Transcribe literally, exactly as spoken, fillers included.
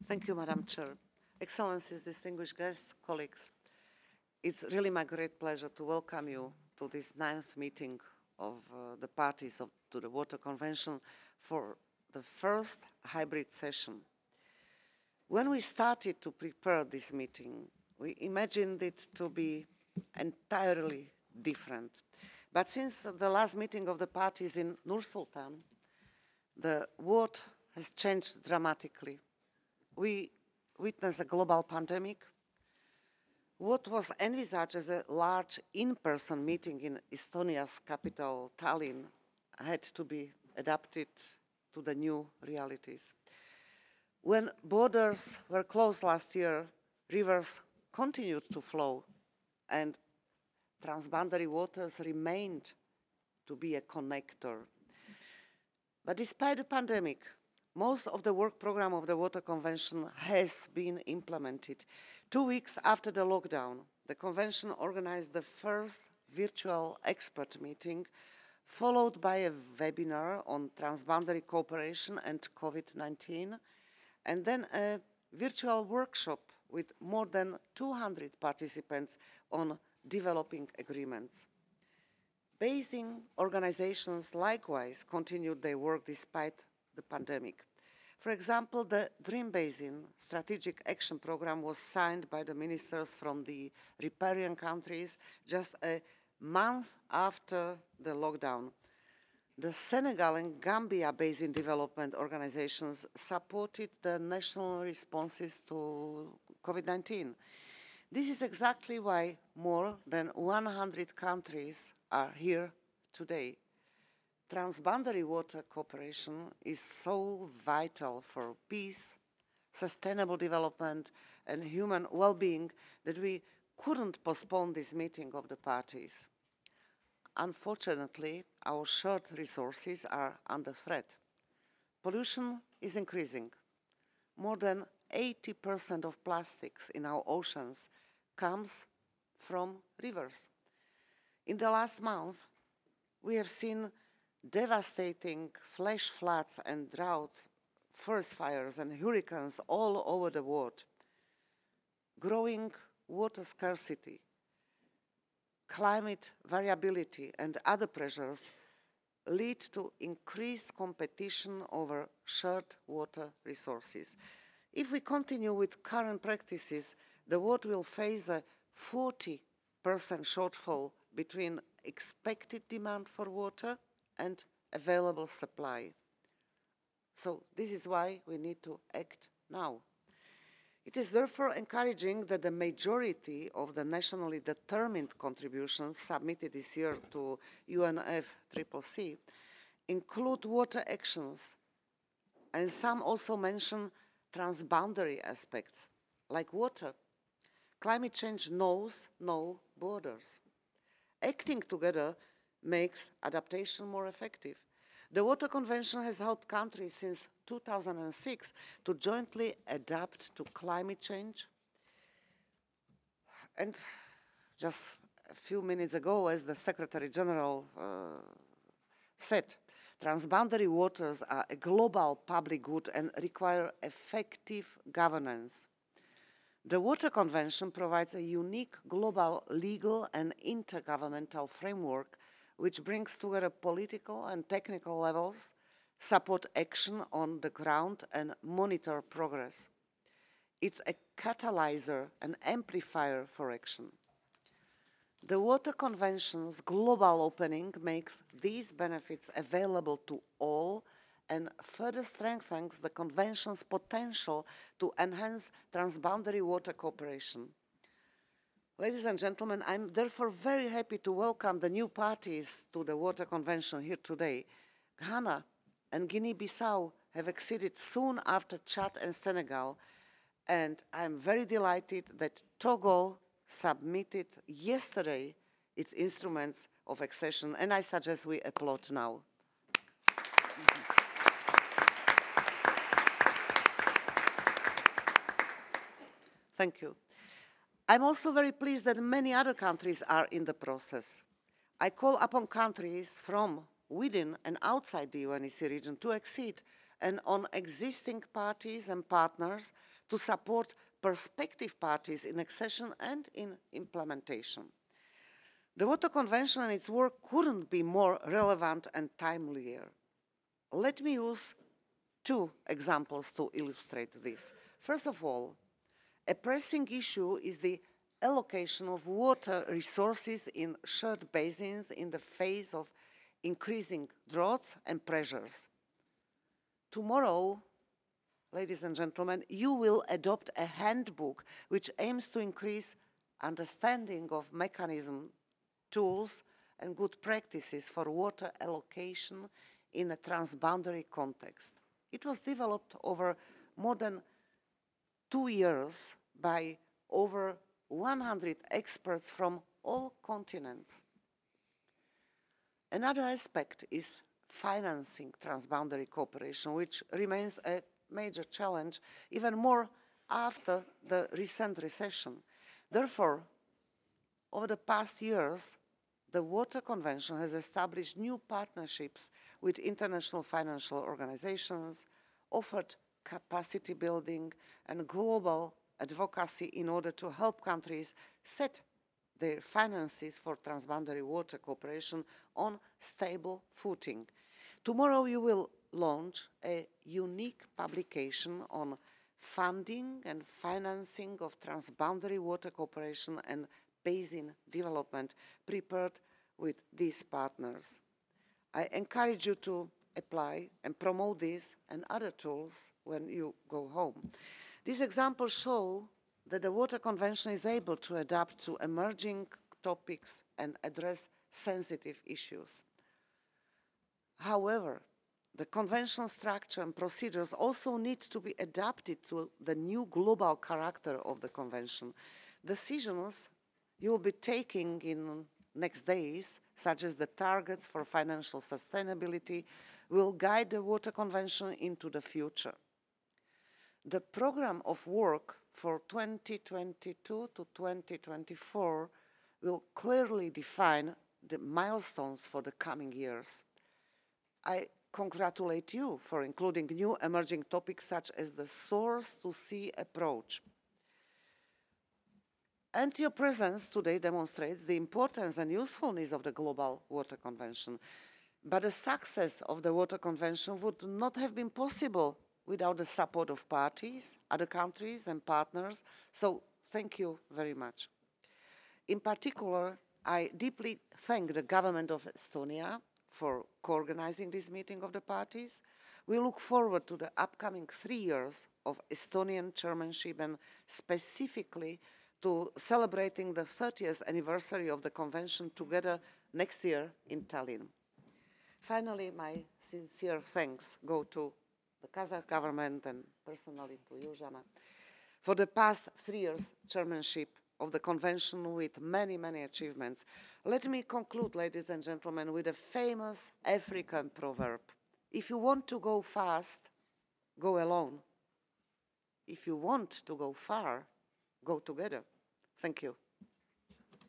Thank you, Madam Chair. Excellencies, distinguished guests, colleagues, it's really my great pleasure to welcome you to this ninth meeting of uh, the parties of, to the Water Convention for the first hybrid session. When we started to prepare this meeting, we imagined it to be entirely different. But since the last meeting of the parties in Nur-Sultan, the world has changed dramatically. We witnessed a global pandemic. What was envisaged as a large in-person meeting in Estonia's capital, Tallinn, had to be adapted to the new realities. When borders were closed last year, rivers continued to flow and transboundary waters remained to be a connector. But despite the pandemic, most of the work program of the Water Convention has been implemented. Two weeks after the lockdown, the Convention organized the first virtual expert meeting, followed by a webinar on transboundary cooperation and COVID nineteen, and then a virtual workshop with more than two hundred participants on developing agreements. Basin organizations likewise continued their work despite the pandemic. For example, the Dream Basin Strategic Action Programme was signed by the ministers from the riparian countries just a month after the lockdown. The Senegal and Gambia Basin Development Organizations supported the national responses to COVID nineteen. This is exactly why more than one hundred countries are here today. Transboundary water cooperation is so vital for peace, sustainable development and human well-being that we couldn't postpone this meeting of the parties. Unfortunately, our shared resources are under threat. Pollution is increasing. More than eighty percent of plastics in our oceans comes from rivers. In the last month, we have seen devastating flash floods and droughts, forest fires and hurricanes all over the world. Growing water scarcity, climate variability and other pressures lead to increased competition over shared water resources. If we continue with current practices, the world will face a forty percent shortfall between expected demand for water and available supply. So this is why we need to act now. It is therefore encouraging that the majority of the nationally determined contributions submitted this year to U N F C C C include water actions, and some also mention transboundary aspects, like water. Climate change knows no borders. Acting together makes adaptation more effective. The Water Convention has helped countries since two thousand six to jointly adapt to climate change. And just a few minutes ago, as the Secretary General uh, said, transboundary waters are a global public good and require effective governance. The Water Convention provides a unique global legal and intergovernmental framework which brings together political and technical levels, support action on the ground and monitor progress. It's a catalyzer and amplifier for action. The Water Convention's global opening makes these benefits available to all and further strengthens the Convention's potential to enhance transboundary water cooperation. Ladies and gentlemen, I'm therefore very happy to welcome the new parties to the Water Convention here today. Ghana and Guinea-Bissau have acceded soon after Chad and Senegal, and I'm very delighted that Togo submitted yesterday its instruments of accession, and I suggest we applaud now. Thank you. I'm also very pleased that many other countries are in the process. I call upon countries from within and outside the U N E C region to accede and on existing parties and partners to support prospective parties in accession and in implementation. The Water Convention and its work couldn't be more relevant and timelier. Let me use two examples to illustrate this. First of all, a pressing issue is the allocation of water resources in shared basins in the face of increasing droughts and pressures. Tomorrow, ladies and gentlemen, you will adopt a handbook which aims to increase understanding of mechanism, tools and good practices for water allocation in a transboundary context. It was developed over more than two years by over one hundred experts from all continents. Another aspect is financing transboundary cooperation, which remains a major challenge, even more after the recent recession. Therefore, over the past years, the Water Convention has established new partnerships with international financial organizations, offered capacity building and global advocacy in order to help countries set their finances for transboundary water cooperation on stable footing. Tomorrow you will launch a unique publication on funding and financing of transboundary water cooperation and basin development prepared with these partners. I encourage you to apply and promote these and other tools when you go home. These examples show that the Water Convention is able to adapt to emerging topics and address sensitive issues. However, the Convention structure and procedures also need to be adapted to the new global character of the Convention. Decisions you will be taking in next days, such as the targets for financial sustainability, will guide the Water Convention into the future. The programme of work for twenty twenty-two to twenty twenty-four will clearly define the milestones for the coming years. I congratulate you for including new emerging topics such as the source to sea approach. And your presence today demonstrates the importance and usefulness of the Global Water Convention. But the success of the Water Convention would not have been possible without the support of parties, other countries and partners, so thank you very much. In particular, I deeply thank the government of Estonia for co-organising this meeting of the parties. We look forward to the upcoming three years of Estonian chairmanship and specifically to celebrating the thirtieth anniversary of the Convention together next year in Tallinn. Finally, my sincere thanks go to the Kazakh government and personally to you, Zhana, for the past three years chairmanship of the Convention with many, many achievements. Let me conclude, ladies and gentlemen, with a famous African proverb. If you want to go fast, go alone. If you want to go far, go together. Thank you.